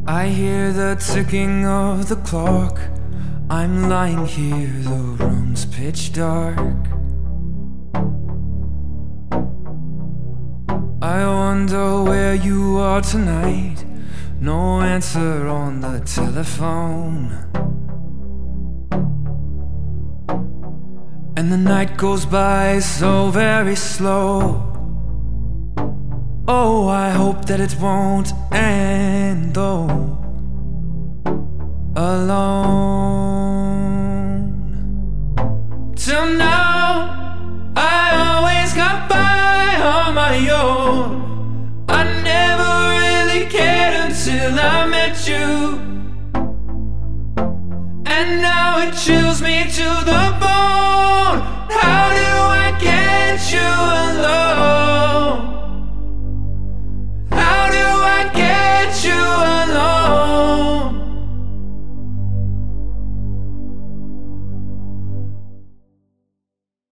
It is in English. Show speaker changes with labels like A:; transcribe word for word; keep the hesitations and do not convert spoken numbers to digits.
A: I hear the ticking of the clock. I'm lying here, the room's pitch dark. I wonder where you are tonight. No answer on the telephone. And the night goes by so very slow. Oh, I hope that it won't end though. Alone. Till now, I always got by on my own. I never really cared until I met you. And now it chills me to the bone. How do I get you alone?